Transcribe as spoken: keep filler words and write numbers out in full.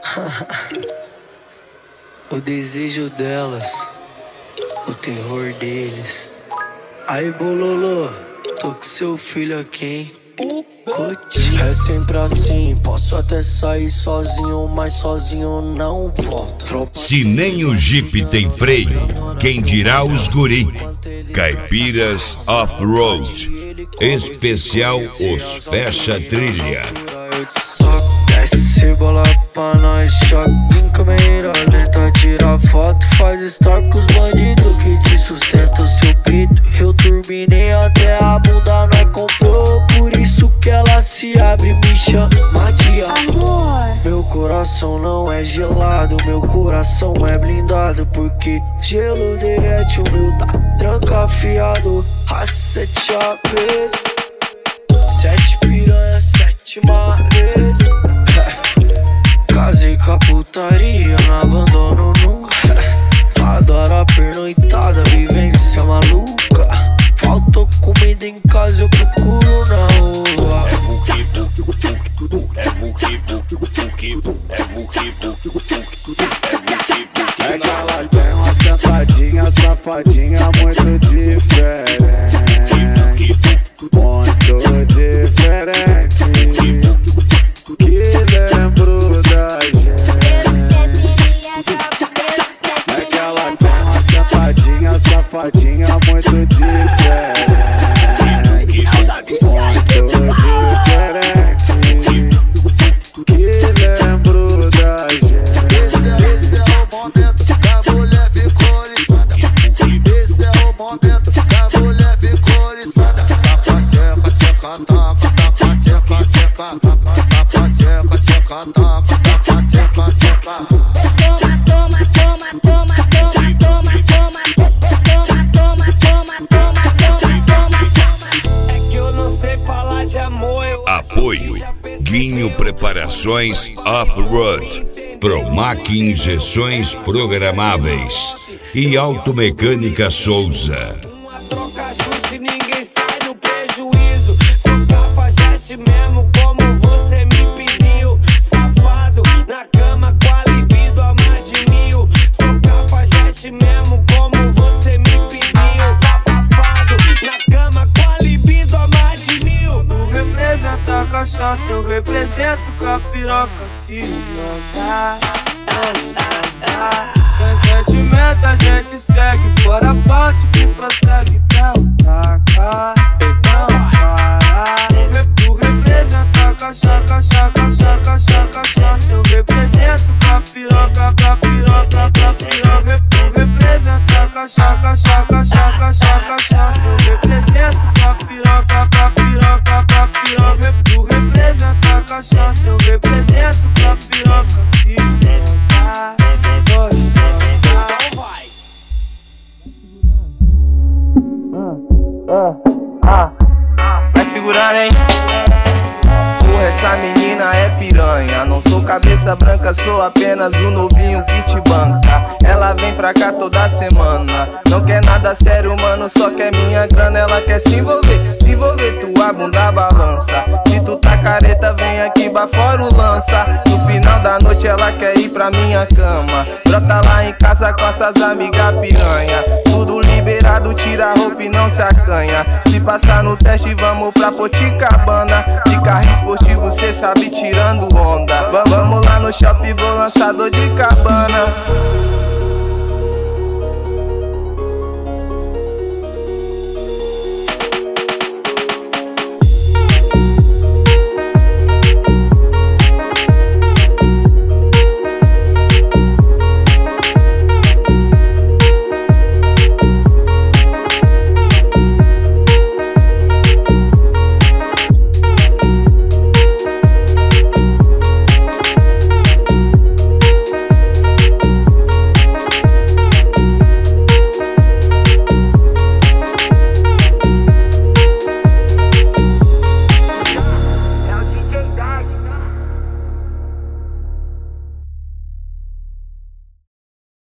O desejo delas, o terror deles. Aí, bololô, tô com seu filho aqui, hein? É sempre assim, posso até sair sozinho, mas sozinho não volto. Tropa. Se nem o Jeep tem freio, quem dirá os guri? Caipiras Off-Road, especial Os Fecha Trilha. Desce bola pra nós, choque em câmera lenta, tira foto, faz story com os bandidos que te sustentam seu pito. Eu turbinei até a bunda, nós comprou, por isso que ela se abre, me chama de amor. Meu coração não é gelado, meu coração é blindado, porque gelo derrete, o meu tá trancafiado. Raça sete apes, sete piranha, sete mares. Casei com a putaria, não abandono nunca. Adoro a pernoitada, vivência maluca. Faltou comida em casa, eu procuro na rua. É vuki, vuki, vuki, é vuki, vuki, vuki, é vuki, vuki, vuki, é vuki, vuki. É que ela tem uma safadinha, safadinha muito diferente. Muito diferente. Que lembro da gente. É que ela tem uma safadinha, safadinha muito diferente. Muito diferente. Que lembro da gente. Esse é o momento que a mulher ficou oriçada. Esse é o momento que a mulher ficou oriçada. Taca, tcheca, tcheca, taca, taca, tcheca, tcheca, taca, tcheca, tcheca, taca, taca, tcheca, tcheca. Toma, toma, toma, toma, toma, toma, toma, toma, toma, toma, toma, toma, toma. É que eu não sei falar de amor, eu Apoio Guinho Preparações Off-Road, Promac Injeções Programáveis e Automecânica Souza. Uma troca justa e ninguém sai no prejuízo. Sou cafajeste mesmo como você me pediu. Safado, na cama com a libido a mais de mil. Sou cafajeste mesmo como você me pediu. Safado, na cama com a libido a mais de mil. Tu representa a cachaça, eu represento com a piroca se jogar. Sem sentimento a gente segue, fora a parte que prossegue pra atacar. Então para. Tu representa a cachaça, cachaça, cachaça, cachaça, cachaça. Eu represento com a piroca, pra piroca, pra piroca. Tu representa a cachaça, cachaça, cachaça, cachaça, cachaça. Eu represento com a piroca, pra piroca, pra piroca. Tu representa a cachaça, eu represento com a piroca se jogar. Vai segurando, hein? Porra, essa menina é piranha. Não sou cabeça branca, sou apenas o novinho que te banca. Ela vem pra cá toda semana. Não quer nada sério, mano, só quer minha grana. Ela quer se envolver, se envolver, tua bunda balança. Se tu tá careta, vem aqui pra fora o lança. No final da noite ela quer ir pra minha cama. Brota lá em casa com essas amigas piranha. Tudo liberado, tira a roupa e não se acanha. Se passar no teste, vamos pra Poticabana. De carro esportivo, cê sabe, tirando onda. Vamos lá no shopping, vou lançar dor de cabana.